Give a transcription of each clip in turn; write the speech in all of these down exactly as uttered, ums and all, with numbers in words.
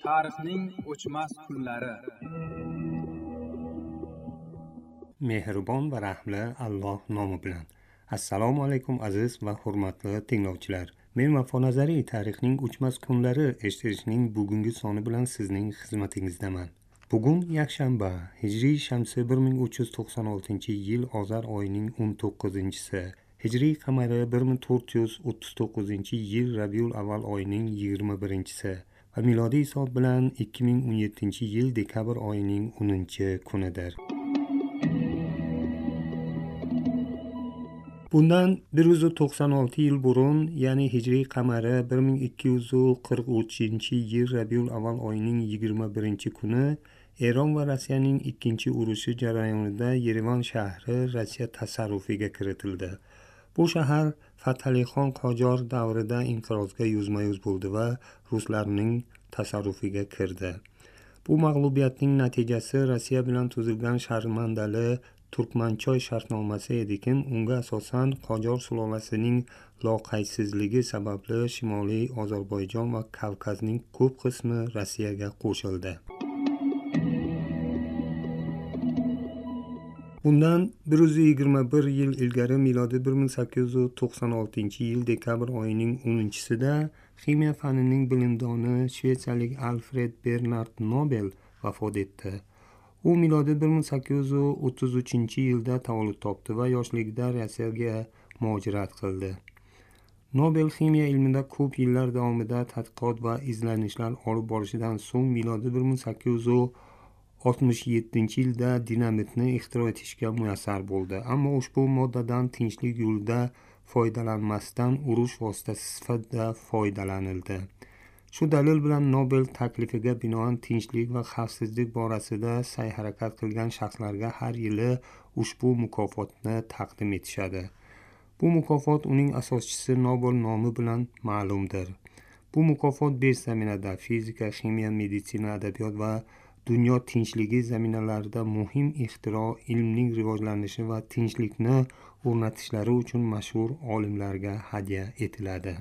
Tarixning o'chmas kunlari. Mehribon va rahmli Alloh nomi bilan. Assalomu alaykum aziz va hurmatli tinglovchilar. Men Vafo Nazariy tarixning o'chmas kunlari eshitishning bugungi soni bilan sizning xizmatingizdaman. Bugun yakshanba, Hijriy shamsi bir ming uch yuz to'qson oltinchi yil Ozar oyining o'n to'qqizinchisi, Hijriy qamari bir ming to'rt yuz o'ttiz to'qqizinchi yil Rabiul avval oyining yigirma birinchisi va milodiy hisob bilan ikki ming o'n yettinchi yil dekabr oyining o'ninchi kunidir. Bundan bir yuz to'qson olti yil burun, ya'ni Hijriy qamari bir ming ikki yuz qirq uchinchi yil Rabiul avval oyining yigirma birinchi kuni Eron va Rossiyaning ikkinchi urushi jarayonida Yerevan shahri Rossiya tasarrufiga kiritildi. Bu shahar Fatalixon Qojor davrida inqirozga yuzma-yuz bo'ldi va ruslarning tasarrufiga kirdi. Bu mag'lubiyatning natijasi Rossiya bilan tuzilgan sharmandali Turkmanchoy shartnomasi edikin, unga asosan Qojor sulolasining loqaysizligi sababli Shimoliy Ozarbayjon va Kavkazning ko'p qismi Rossiyaga qo'shildi. Bundan bir yuz yigirma bir yil ilgari, milodiy bir ming sakkiz yuz to'qson oltinchi yil dekabr oyining o'ninchisida ximiya fanining bilimdoni shvetsiyalik Alfred Bernard Nobel vafot etdi. U milodiy bir ming sakkiz yuz o'ttiz uchinchi yilda tavallud topdi va yoshligida Rossiyaga muhojirat qildi. Nobel ximiya ilmida ko'p yillar davomida tadqiqot va izlanishlar olib borishidan so'ng milodiy bir ming sakkiz yuz oltmish yettinchi yilda dinamitni ixtiro etishga muyassar bo'ldi. Ammo ushbu moddadan tinchlik yo'lida foydalanmasdan urush vositasi sifatida foydalanildi. Shu dalil bilan Nobel taklifiga binoan tinchlik va xavfsizlik borasida sa'y-harakat qilgan shaxslarga har yili ushbu mukofotni taqdim etishadi. Bu mukofot uning asoschisi Nobel nomi bilan ma'lumdir. Bu mukofot besh zaminada fizika, ximiya, meditsina, adabiyot va dunyo tinchligi zaminalarida muhim ixtiro, ilmning rivojlanishi va tinchlikni o'rnatishlari uchun mashhur olimlarga hadya etiladi.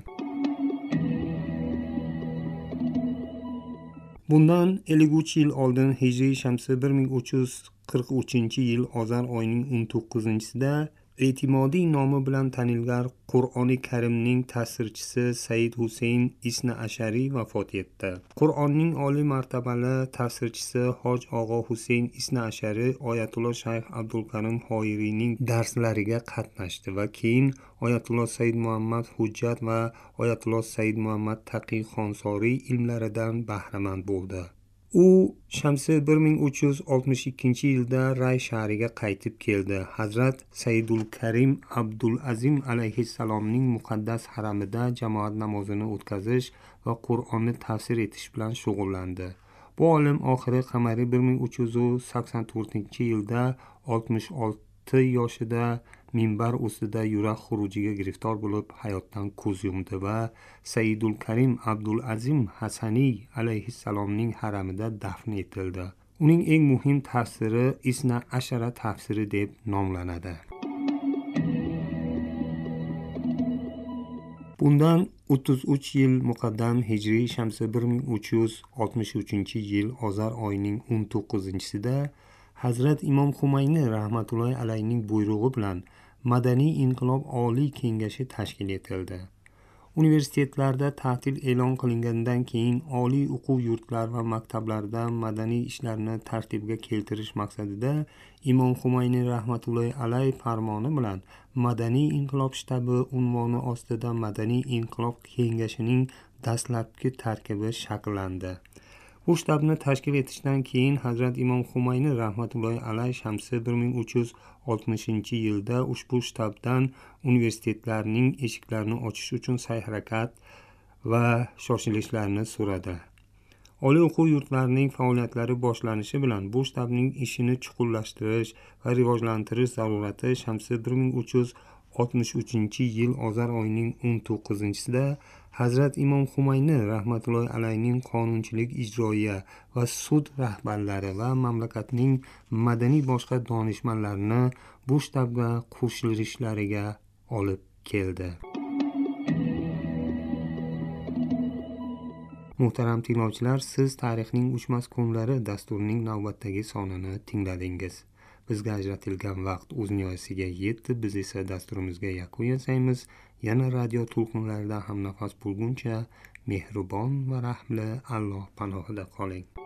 Bundan ellik uch yil oldin Hijriy shamsi bir ming uch yuz qirq uchinchi yil Ozar oyining o'n to'qqizinchisida e'timodiy nomi bilan tanilgan Qur'oni Karimning ta'sirchisi Said Husayn Isna Ashariy vafot etdi. Qur'onning oliy martabali ta'sirchisi Hoj og'a Husayn Isna Ashariy Oyatulloh Shayx Abdulkarim Hoiriyning darslariga qatnashdi va keyin Oyatulloh Said Muhammad Hujjat va Oyatulloh Said Muhammad Taqiy Xonsoriy ilmlaridan bahramand bo'ldi. U shamsi bir ming uch yuz oltmish ikkinchi yilda Ray shahriga qaytib keldi. Hazrat Saidul Karim Abdul Azim alayhissalomning muqaddas haramida jamoat namozini o'tkazish va Qur'onni tafsir etish bilan shug'ullandi. Bu olim oxiri qamari bir ming uch yuz sakson to'rtinchi yilda oltmish olti yoshida minbar ustida yurak xurujiga giriftor bo'lib hayotdan ko'z yumdi va Saidul Karim Abdul Azim Hasaniy alayhissalomning haramida dafn etildi. Uning eng muhim tafsiri Isna Ashara tafsiri deb nomlanadi. Bundan o'ttiz uch yil muqaddam Hijriy shamsi bir ming uch yuz oltmish uchinchi yil Ozar oyining o'n to'qqizinchisida Hazrat Imom Xumayni rahmatullohi alayhining buyrug'i bilan Madaniy inqilob oliy kengashi tashkil etildi. Universitetlarda ta'til e'lon qilingandan keyin oliy o'quv yurtlar va maktablarda madaniy ishlarni tartibga keltirish maqsadida Imom Xumayni rahmatullohi alayhi farmoni bilan Madaniy inqilob shtabi unvoni ostida Madaniy inqilob kengashining dastlabki tarkibi shakllandi. Bu shtabni tashkil etishdan keyin Hazrat Imom Xumayni rahmatullohi alayhi shamsi bir ming uch yuz oltmishinchi yilda ushbu shtabdan universitetlarning eshiklarini ochish uchun sa'y-harakat va shoshilishlarini so'radi. Oliy o'quv yurtlarining faoliyatlari boshlanishi bilan bu shtabning ishini chuqurlashtirish va rivojlantirish zarurati shamsi bir ming uch yuz oltmish uchinchi yil Ozar oyining o'n to'qqizinchisida Hazrat Imom Xumayni rahmatullohi alayhining qonunchilik ijroiya va sud rahbarlari va mamlakatning madaniy boshqa donishmandlarini bu shtabga qo'shilishlariga olib keldi. Muhtaram tinglovchilar, siz tarixning uchmas kunlari dasturining navbatdagi sonini tingladingiz. Bizga ajratilgan vaqt o'z nihoyasiga yetdi. Biz esa dasturimizga yakun yasaymiz. Yana radio to'lqinlarida hamnafas bo'lguncha mehribon va rahmli Alloh panohida qoling.